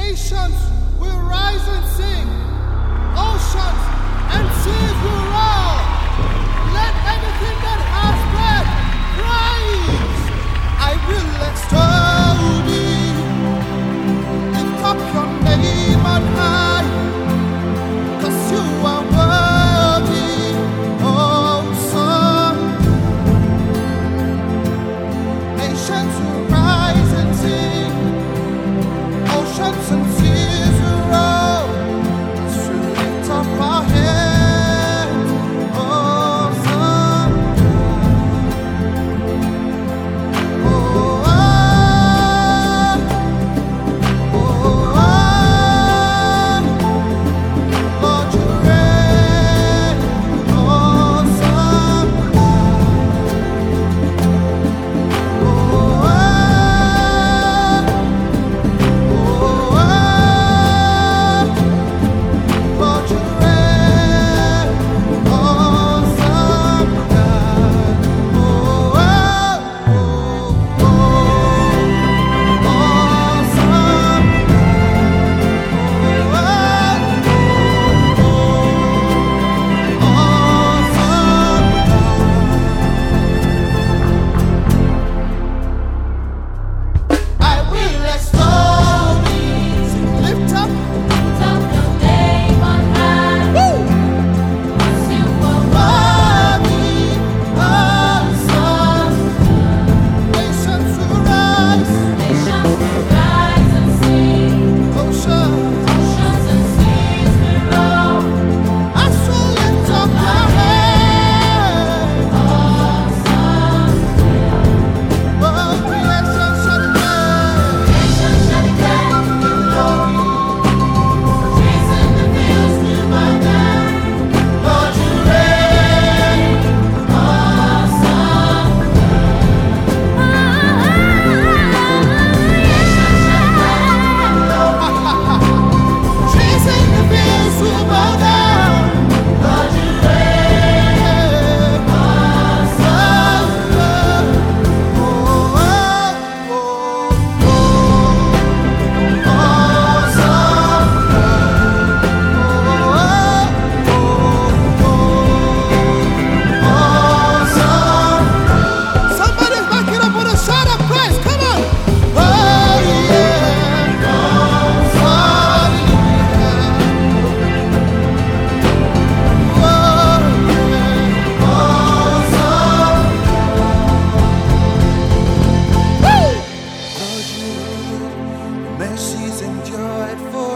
Nations will rise and sing. Oceans and seas will roar. Let everything that has breath praise. I will extol thee. Lift up your name on high, 'cause you are worthy. Awesome. Nations will rise and sing. Oceans and seas will roar as we lift up our hands. Awesome. Oh, Lord, you reign. Awesome. Mercies endured for